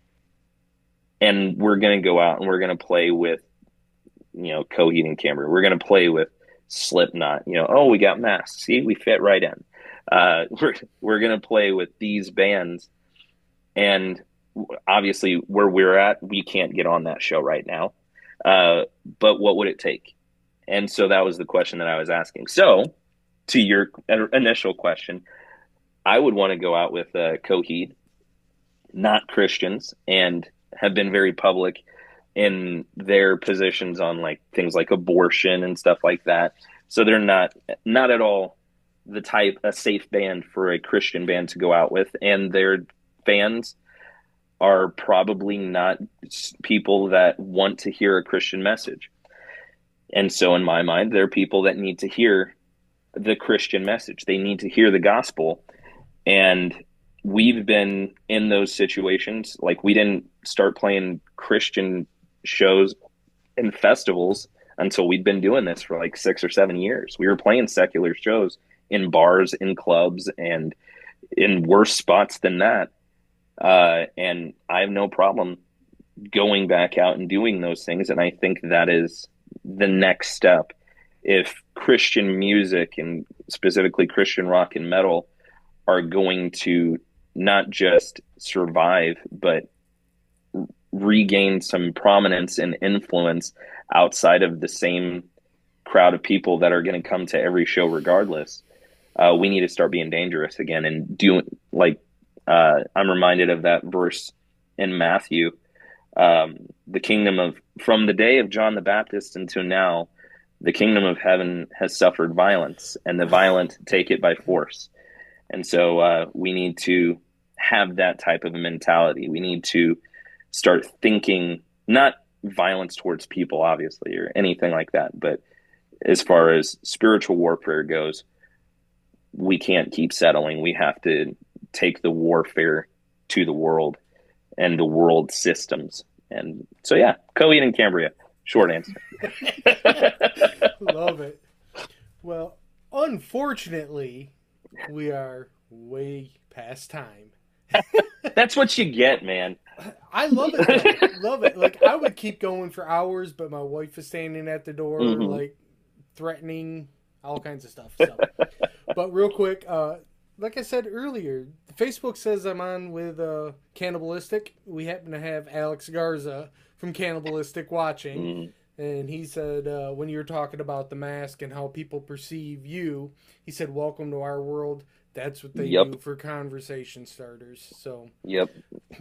And we're going to go out and we're going to play with, you know, Coheed and Cambria. We're going to play with Slipknot. You know, oh, we got masks. See, we fit right in. Uh, we're we're going to play with these bands. And obviously where we're at, we can't get on that show right now. Uh, but what would it take? And so that was the question that I was asking. So to your initial question, I would want to go out with uh, Coheed, not Christians, and have been very public in their positions on like things like abortion and stuff like that. So they're not not at all the type, a safe band for a Christian band to go out with, and their fans are probably not people that want to hear a Christian message. And so in my mind, there are people that need to hear the Christian message. They need to hear the gospel. And we've been in those situations. Like, we didn't start playing Christian shows and festivals until we'd been doing this for like six or seven years. We were playing secular shows in bars, in clubs, and in worse spots than that. Uh, and I have no problem going back out and doing those things. And I think that is the next step. If Christian music, and specifically Christian rock and metal, are going to not just survive, but regain some prominence and influence outside of the same crowd of people that are going to come to every show regardless, uh, we need to start being dangerous again and doing like, Uh, I'm reminded of that verse in Matthew, um, the kingdom of, from the day of John the Baptist until now, the kingdom of heaven has suffered violence, and the violent take it by force. And so uh, we need to have that type of a mentality. We need to start thinking, not violence towards people, obviously, or anything like that, but as far as spiritual warfare goes, we can't keep settling. We have to take the warfare to the world and the world systems. And so, yeah, Coheed and Cambria, short answer. Love it. Well, unfortunately, we are way past time. That's what you get, man. I love it, though. Love it. Like, I would keep going for hours, but my wife is standing at the door, mm-hmm. like, threatening all kinds of stuff. So. But real quick, uh, like I said earlier, Facebook says I'm on with uh, Cannibalistic. We happen to have Alex Garza from Cannibalistic watching. Mm. And he said, uh, when you were talking about the mask and how people perceive you, he said, welcome to our world. That's what they Yep. do for conversation starters. So. Yep.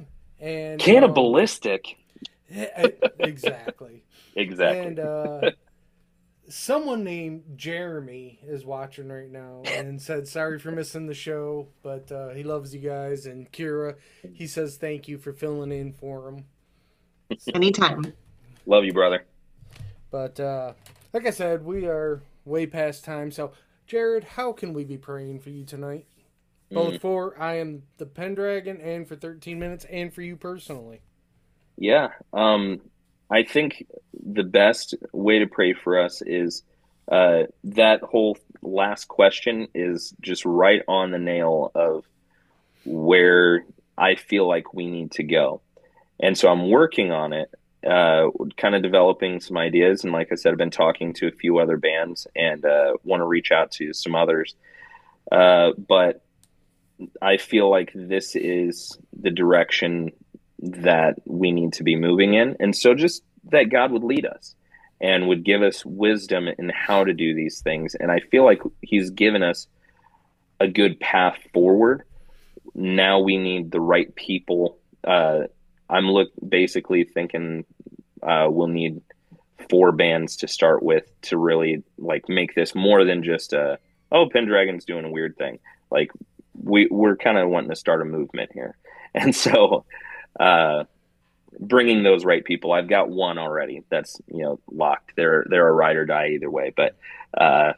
And cannibalistic. Um, exactly. Exactly. And uh, someone named Jeremy is watching right now and said sorry for missing the show, but uh, he loves you guys. And Kira, he says thank you for filling in for him. Anytime. Love you, brother. But uh, like I said, we are way past time. So, Jared, how can we be praying for you tonight? Both mm. for I Am the Pendragon and for thirteen minutes and for you personally. Yeah. Um, I think the best way to pray for us is uh, that whole last question is just right on the nail of where I feel like we need to go. And so I'm working on it, uh, kind of developing some ideas. And like I said, I've been talking to a few other bands and uh, want to reach out to some others. Uh, but I feel like this is the direction that we need to be moving in. And so just that God would lead us and would give us wisdom in how to do these things. And I feel like he's given us a good path forward. Now we need the right people. Uh, I'm look basically thinking uh, we'll need four bands to start with to really like make this more than just a, oh, Pendragon's doing a weird thing. Like we, we're kind of wanting to start a movement here. And so uh, bringing those right people, I've got one already that's, you know, locked. They're, they're a ride or die either way, but uh,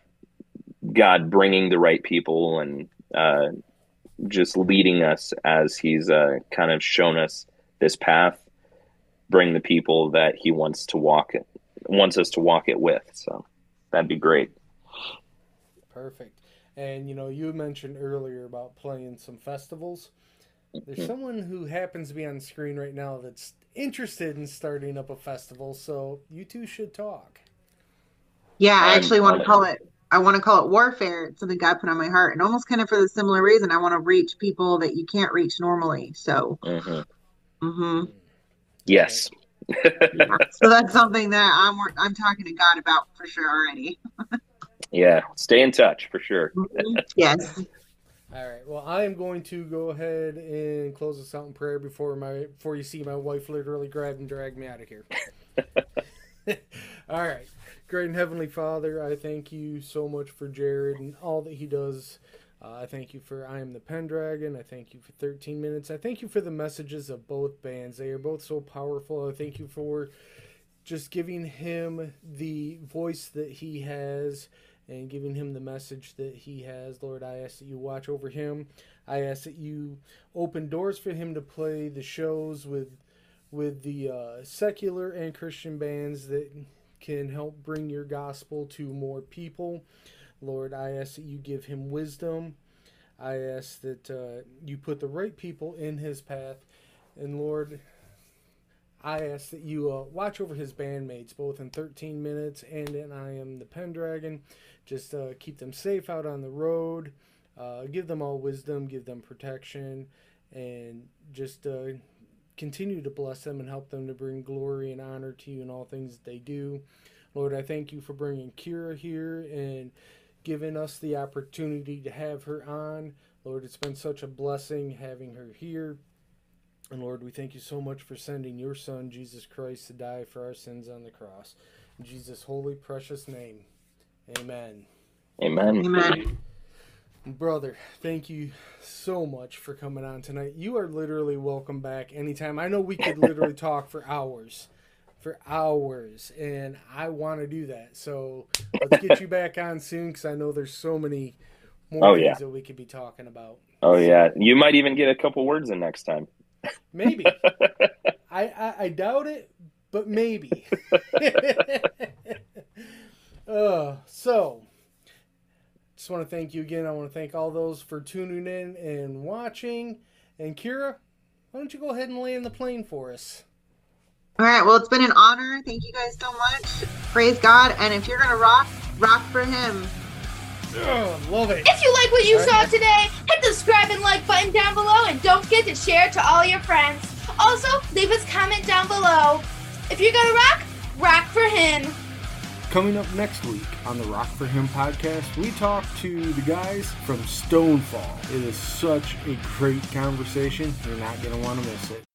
God bringing the right people and uh, just leading us as he's uh, kind of shown us this path, bring the people that he wants to walk it, wants us to walk it with. So that'd be great. Perfect. And, you know, you mentioned earlier about playing some festivals. There's someone who happens to be on screen right now that's interested in starting up a festival, so you two should talk. Yeah, I actually want to call it, I want to call it Warfare. It's something God put on my heart, and almost kind of for the similar reason. I want to reach people that you can't reach normally. So, mm-hmm. Mm-hmm. Yes. Yeah. So that's something that I'm I'm talking to God about for sure already. Yeah, stay in touch for sure. Mm-hmm. Yes. All right. Well, I am going to go ahead and close this out in prayer before my before you see my wife literally grab and drag me out of here. All right. Great and Heavenly Father, I thank you so much for Jared and all that he does. Uh, I thank you for I Am the Pendragon. I thank you for thirteen minutes. I thank you for the messages of both bands. They are both so powerful. I thank you for just giving him the voice that he has and giving him the message that he has. Lord, I ask that you watch over him. I ask that you open doors for him to play the shows with with the uh, secular and Christian bands that can help bring your gospel to more people. Lord, I ask that you give him wisdom. I ask that uh, you put the right people in his path. And Lord, I ask that you uh, watch over his bandmates, both in thirteen minutes and in I Am the Pendragon. Just uh, keep them safe out on the road. Uh, give them all wisdom. Give them protection. And just uh, continue to bless them and help them to bring glory and honor to you in all things that they do. Lord, I thank you for bringing Kira here and giving us the opportunity to have her on. Lord, it's been such a blessing having her here. And Lord, we thank you so much for sending your son, Jesus Christ, to die for our sins on the cross. In Jesus' holy, precious name, amen. Amen. Amen. Brother, thank you so much for coming on tonight. You are literally welcome back anytime. I know we could literally talk for hours. For hours. And I want to do that. So let's get you back on soon because I know there's so many more oh, things yeah. that we could be talking about. Oh, yeah. You might even get a couple words in next time. Maybe. I, I, I doubt it, but maybe. uh, so, just want to thank you again. I want to thank all those for tuning in and watching. And Kira, why don't you go ahead and land the plane for us? All right. Well, it's been an honor. Thank you guys so much. Praise God. And if you're going to rock, rock for him. Oh, love it. If you like what you all saw right. today, hit the subscribe and like button down below and don't forget to share to all your friends. Also, leave us a comment down below. If you're going to rock, rock for him. Coming up next week on the Rock for Him podcast, we talk to the guys from Stonefall. It is such a great conversation. You're not going to want to miss it.